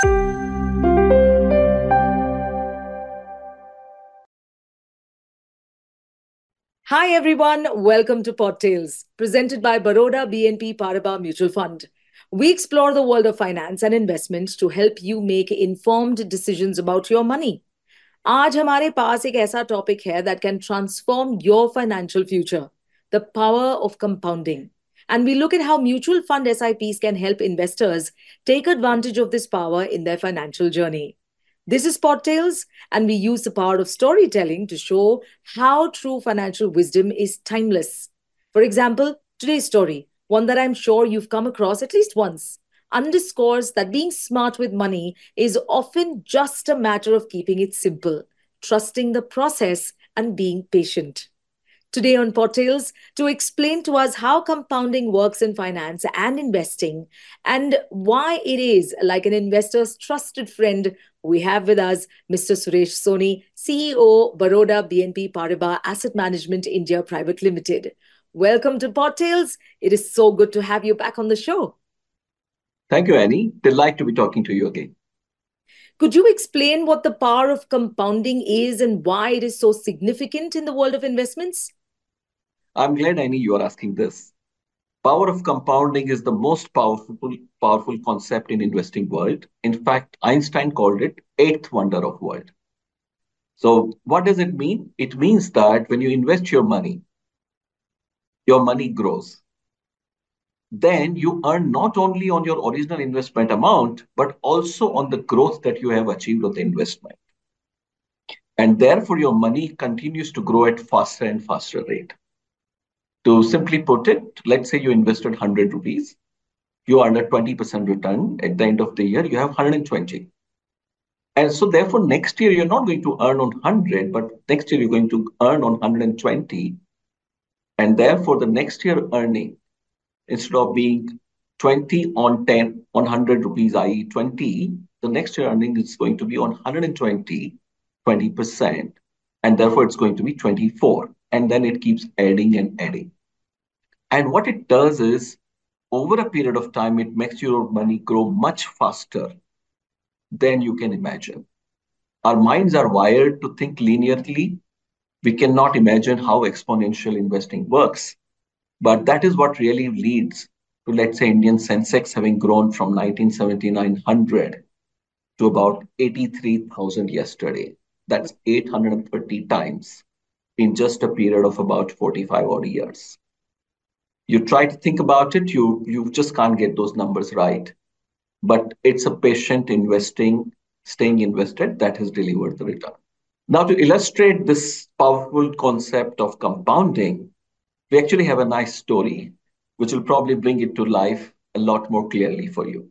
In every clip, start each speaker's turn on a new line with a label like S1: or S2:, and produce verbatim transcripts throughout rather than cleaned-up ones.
S1: Hi everyone, welcome to Pod Tales, presented by Baroda B N P Paribas Mutual Fund. We explore the world of finance and investments to help you make informed decisions about your money. आज हमारे पास एक ऐसा topic है that can transform your financial future, the power of compounding. And we look at how mutual fund S I Ps can help investors take advantage of this power in their financial journey. This is Pod Tales, and we use the power of storytelling to show how true financial wisdom is timeless. For example, today's story, one that I'm sure you've come across at least once, underscores that being smart with money is often just a matter of keeping it simple, trusting the process, and being patient. Today on Pod Tales, to explain to us how compounding works in finance and investing and why it is like an investor's trusted friend, we have with us Mister Suresh Soni, C E O, Baroda B N P Paribas Asset Management India Private Limited. Welcome to Pod Tales. It is so good to have you back on the show.
S2: Thank you, Annie. Delight to be talking to you again.
S1: Could you explain what the power of compounding is and why it is so significant in the world of investments?
S2: I'm glad, Annie, you are asking this. Power of compounding is the most powerful, powerful concept in investing world. In fact, Einstein called it eighth wonder of world. So what does it mean? It means that when you invest your money, your money grows. Then you earn not only on your original investment amount, but also on the growth that you have achieved on the investment. And therefore, your money continues to grow at faster and faster rate. To simply put it, let's say you invested one hundred rupees, you earned a twenty percent return. At the end of the year, you have one hundred twenty. And so therefore, next year, you're not going to earn on one hundred, but next year, you're going to earn on one hundred twenty. And therefore, the next year earning, instead of being twenty on ten, on one hundred rupees, that is twenty, the next year earning is going to be on one hundred twenty, twenty percent. And therefore, it's going to be twenty-four. And then it keeps adding and adding. And what it does is, over a period of time, it makes your money grow much faster than you can imagine. Our minds are wired to think linearly. We cannot imagine how exponential investing works. But that is what really leads to, let's say, Indian Sensex having grown from nineteen seventy-nine hundred to about eighty-three thousand yesterday. That's eight hundred thirty times in just a period of about forty-five odd years. You try to think about it, you, you just can't get those numbers right. But it's a patient investing, staying invested that has delivered the return. Now, to illustrate this powerful concept of compounding, we actually have a nice story, which will probably bring it to life a lot more clearly for you.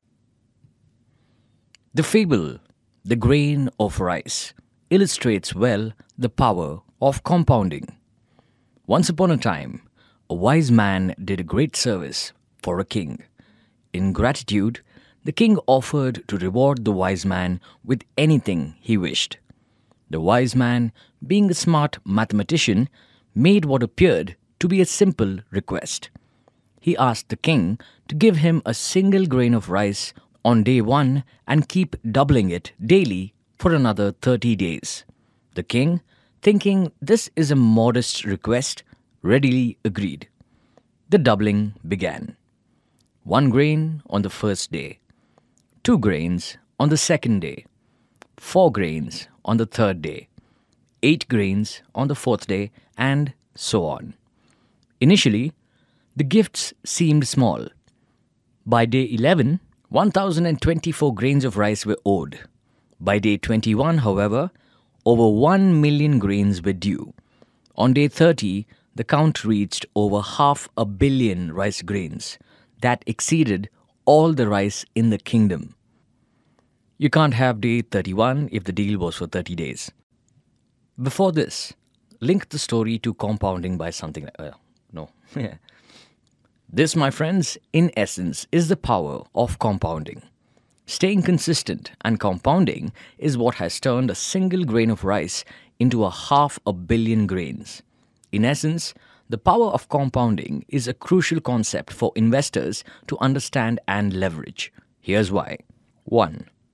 S3: The fable, The Grain of Rice, illustrates well the power of compounding. Once upon a time, a wise man did a great service for a king. In gratitude, the king offered to reward the wise man with anything he wished. The wise man, being a smart mathematician, made what appeared to be a simple request. He asked the king to give him a single grain of rice on day one and keep doubling it daily for another thirty days. The king, thinking this is a modest request, readily agreed. The doubling began. One grain on the first day, two grains on the second day, four grains on the third day, eight grains on the fourth day, and so on. Initially, the gifts seemed small. By day eleven, one thousand twenty-four grains of rice were owed. By day twenty-one, however, over one million grains were due. On day thirty, the count reached over half a billion rice grains. That exceeded all the rice in the kingdom. You can't have day thirty-one if the deal was for thirty days. Before this, link the story to compounding by something like... Uh, no. This, my friends, in essence, is the power of compounding. Staying consistent and compounding is what has turned a single grain of rice into a half a billion grains. In essence, the power of compounding is a crucial concept for investors to understand and leverage. Here's why. one.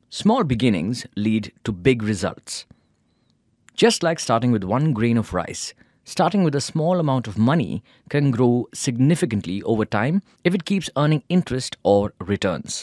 S3: Small beginnings lead to big results. Just like starting with one grain of rice, starting with a small amount of money can grow significantly over time if it keeps earning interest or returns.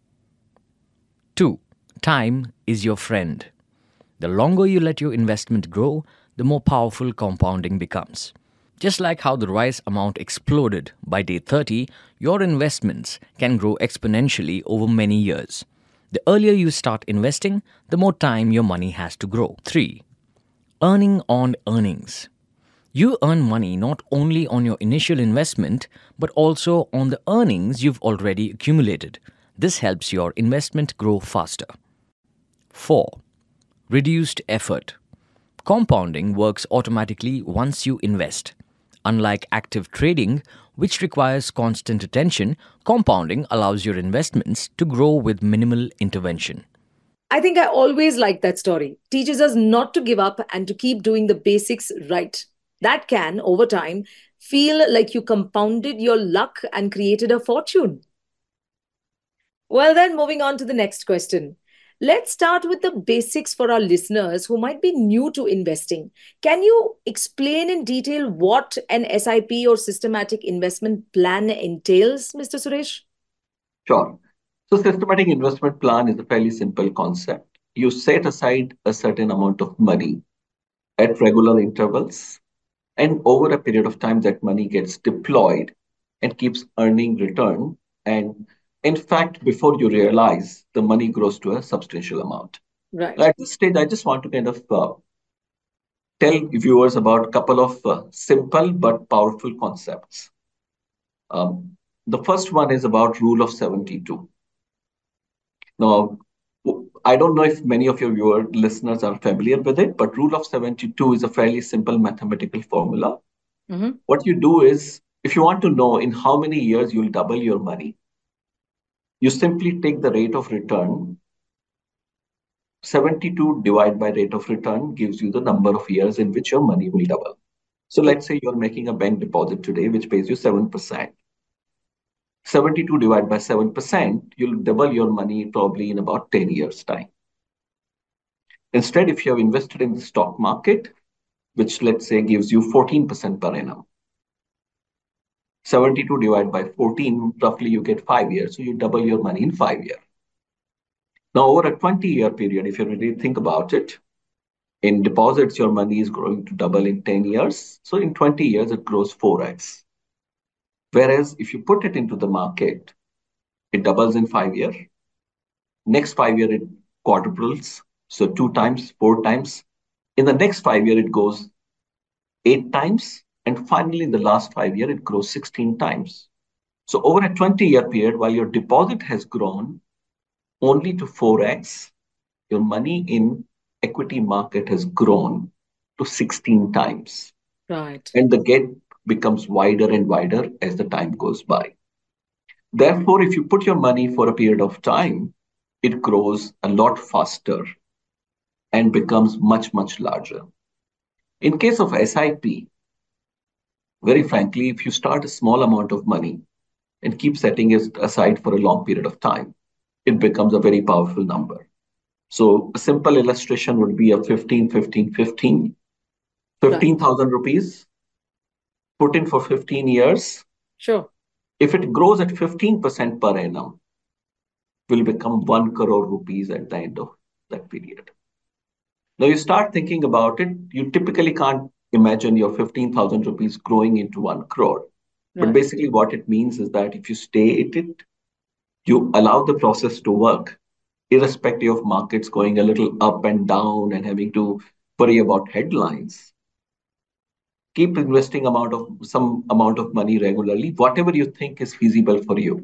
S3: two. Time is your friend. The longer you let your investment grow, the more powerful compounding becomes. Just like how the rice amount exploded by day thirty, your investments can grow exponentially over many years. The earlier you start investing, the more time your money has to grow. three. Earning on earnings. You earn money not only on your initial investment, but also on the earnings you've already accumulated. This helps your investment grow faster. four. Reduced effort. Compounding works automatically once you invest. Unlike active trading, which requires constant attention, compounding allows your investments to grow with minimal intervention.
S1: I think I always like that story. Teaches us not to give up and to keep doing the basics right. That can, over time, feel like you compounded your luck and created a fortune. Well, then, moving on to the next question. Let's start with the basics for our listeners who might be new to investing. Can you explain in detail what an S I P or systematic investment plan entails, Mister Suresh?
S2: Sure. So systematic investment plan is a fairly simple concept. You set aside a certain amount of money at regular intervals, and over a period of time, that money gets deployed and keeps earning return. And in fact, before you realize, the money grows to a substantial amount.
S1: Right.
S2: At this stage, I just want to kind of uh, tell viewers about a couple of uh, simple but powerful concepts. Um, the first one is about rule of seventy-two. Now, I don't know if many of your viewer listeners are familiar with it, but rule of seventy-two is a fairly simple mathematical formula.
S1: Mm-hmm.
S2: What you do is, if you want to know in how many years you'll double your money, you simply take the rate of return. seventy-two divided by rate of return gives you the number of years in which your money will double. So let's say you're making a bank deposit today, which pays you seven percent. seventy-two divided by seven percent, you'll double your money probably in about ten years' time. Instead, if you have invested in the stock market, which let's say gives you fourteen percent per annum, seventy-two divided by fourteen, roughly you get five years. So you double your money in five years. Now, over a twenty-year period, if you really think about it, in deposits, your money is growing to double in ten years. So in twenty years, it grows four x. Whereas if you put it into the market, it doubles in five years. Next five year, it quadruples. So two times, four times. In the next five year, it goes eight times. And finally, in the last five year, it grows sixteen times. So over a twenty-year period, while your deposit has grown only to four x, your money in equity market has grown to sixteen times.
S1: Right.
S2: And the gap becomes wider and wider as the time goes by. Therefore, if you put your money for a period of time, it grows a lot faster and becomes much, much larger. In case of S I P, very frankly, if you start a small amount of money and keep setting it aside for a long period of time, it becomes a very powerful number. So a simple illustration would be a fifteen, fifteen, fifteen. fifteen thousand rupees put in for fifteen years.
S1: Sure.
S2: If it grows at fifteen percent per annum, will become one crore rupees at the end of that period. Now you start thinking about it, you typically can't imagine your fifteen thousand rupees growing into one crore. But
S1: Right.
S2: basically what it means is that if you stay at it, you allow the process to work, irrespective of markets going a little up and down and having to worry about headlines. Keep investing amount of some amount of money regularly, whatever you think is feasible for you.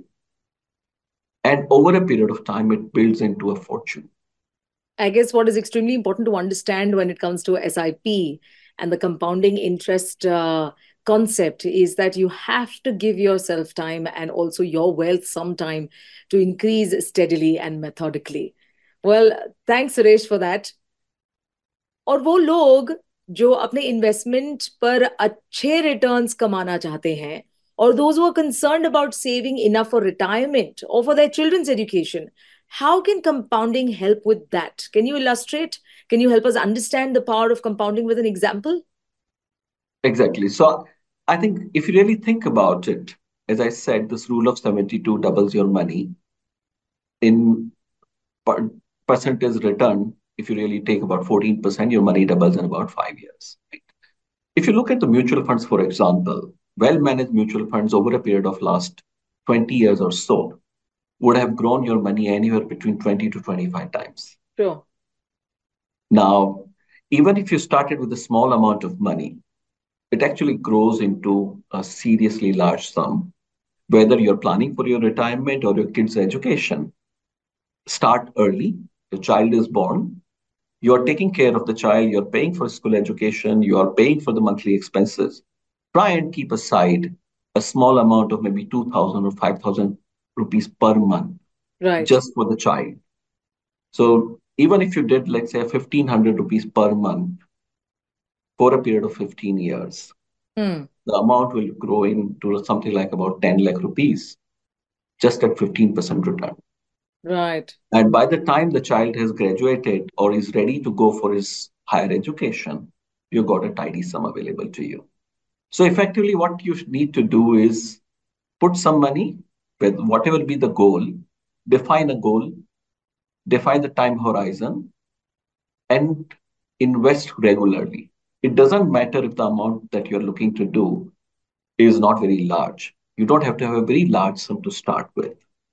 S2: And over a period of time, it builds into a fortune.
S1: I guess what is extremely important to understand when it comes to S I P and the compounding interest uh, concept is that you have to give yourself time and also your wealth some time to increase steadily and methodically. Well, thanks, Suresh, for that. और वो लोग जो अपने investment पर अच्छे returns कमाना चाहते हैं और those who are concerned about saving enough for retirement or for their children's education, How can compounding help with that? Can you illustrate? Can you help us understand the power of compounding with an example?
S2: Exactly. So I think if you really think about it, as I said, this rule of seventy-two doubles your money in per- percentage return. If you really take about fourteen percent, your money doubles in about five years. Right? If you look at the mutual funds, for example, well-managed mutual funds over a period of last twenty years or so would have grown your money anywhere between twenty to twenty-five times.
S1: Sure.
S2: Now, even if you started with a small amount of money, it actually grows into a seriously large sum, whether you're planning for your retirement or your kids' education. Start early. The child is born. You're taking care of the child. You're paying for school education. You are paying for the monthly expenses. Try and keep aside a small amount of maybe two thousand or five thousand rupees per month
S1: Right.
S2: just for the child. So even if you did, let's say, fifteen hundred rupees per month for a period of fifteen years,
S1: Hmm.
S2: the amount will grow into something like about ten lakh rupees just at fifteen percent return.
S1: Right.
S2: And by the time the child has graduated or is ready to go for his higher education, you've got a tidy sum available to you. So effectively, what you need to do is put some money with whatever be the goal, define a goal, define the time horizon, and invest regularly. It doesn't matter if the amount that you're looking to do is not very large. You don't have to have a very large sum to start with.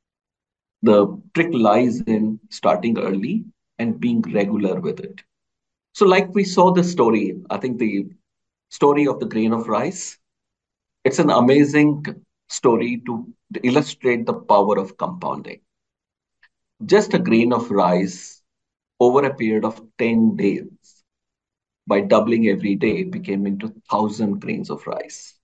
S2: The trick lies in starting early and being regular with it. So, like we saw the story, I think the story of the grain of rice, it's an amazing story to illustrate the power of compounding. Just a grain of rice over a period of ten days, by doubling every day, it became into one thousand grains of rice.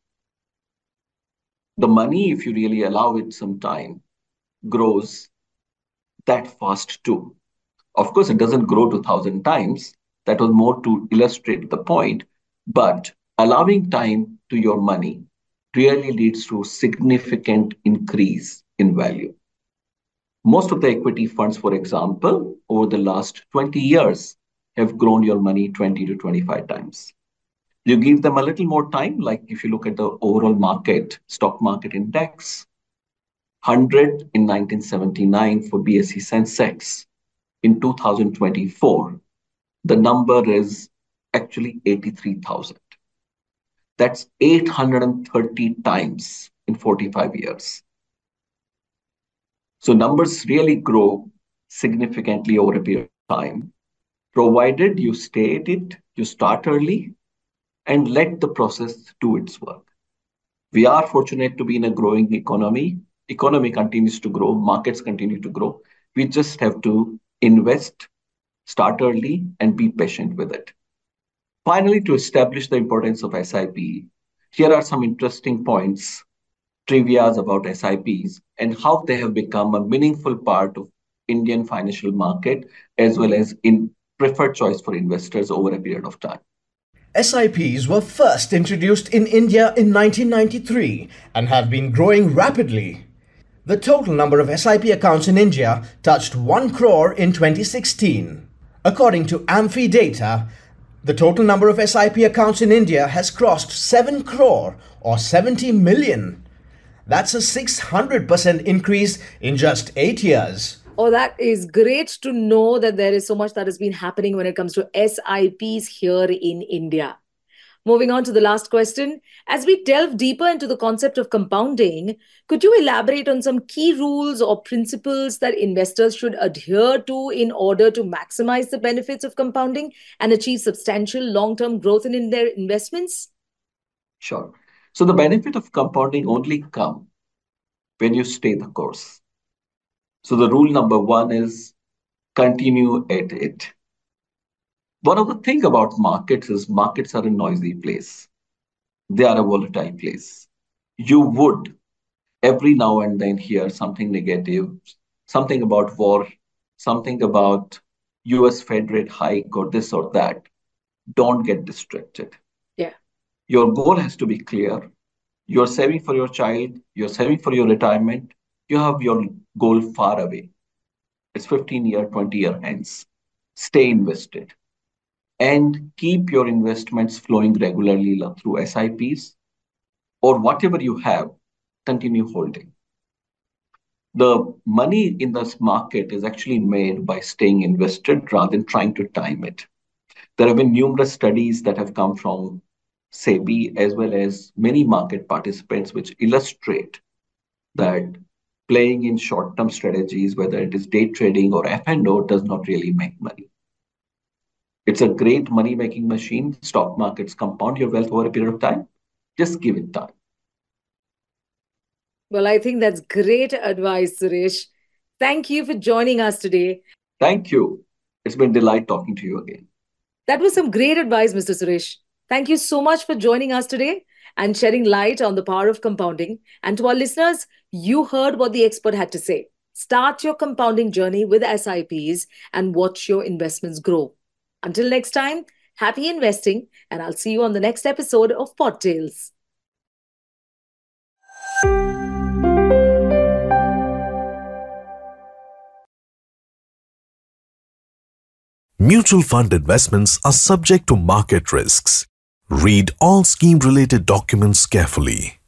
S2: The money, if you really allow it some time, grows that fast too. Of course, it doesn't grow to one thousand times. That was more to illustrate the point. But allowing time to your money really leads to significant increase in value. Most of the equity funds, for example, over the last twenty years have grown your money twenty to twenty-five times. You give them a little more time, like if you look at the overall market, stock market index, one hundred in nineteen seventy-nine for B S E Sensex. In two thousand twenty-four, the number is actually eighty-three thousand. That's eight hundred thirty times in forty-five years. So numbers really grow significantly over a period of time, provided you stay at it, you start early, and let the process do its work. We are fortunate to be in a growing economy. Economy continues to grow, markets continue to grow. We just have to invest, start early, and be patient with it. Finally, to establish the importance of S I P, here are some interesting points, trivias about S I Ps, and how they have become a meaningful part of Indian financial market, as well as in preferred choice for investors over a period of time.
S4: S I Ps were first introduced in India in nineteen ninety-three and have been growing rapidly. The total number of S I P accounts in India touched one crore in twenty sixteen. According to Amphi data, the total number of S I P accounts in India has crossed seven crore or seventy million. That's a six hundred percent increase in just eight years.
S1: Oh, that is great to know that there is so much that has been happening when it comes to S I Ps here in India. Moving on to the last question. As we delve deeper into the concept of compounding, could you elaborate on some key rules or principles that investors should adhere to in order to maximize the benefits of compounding and achieve substantial long-term growth in their investments?
S2: Sure. So the benefit of compounding only come when you stay the course. So the rule number one is continue at it. One of the things about markets is markets are a noisy place. They are a volatile place. You would every now and then hear something negative, something about war, something about U S Fed rate hike or this or that. Don't get distracted.
S1: Yeah.
S2: Your goal has to be clear. You're saving for your child, you're saving for your retirement, you have your goal far away. It's fifteen year, twenty year hence. Stay invested and keep your investments flowing regularly through S I Ps or whatever you have, continue holding. The money in this market is actually made by staying invested rather than trying to time it. There have been numerous studies that have come from SEBI as well as many market participants, which illustrate that playing in short-term strategies, whether it is day trading or F and O, does not really make money. It's a great money-making machine. Stock markets compound your wealth over a period of time. Just give it time.
S1: Well, I think that's great advice, Suresh. Thank you for joining us today.
S2: Thank you. It's been a delight talking to you again.
S1: That was some great advice, Mister Suresh. Thank you so much for joining us today and shedding light on the power of compounding. And to our listeners, you heard what the expert had to say. Start your compounding journey with S I Ps and watch your investments grow. Until next time, happy investing, and I'll see you on the next episode of Pod Tales.
S5: Mutual fund investments are subject to market risks. Read all scheme-related documents carefully.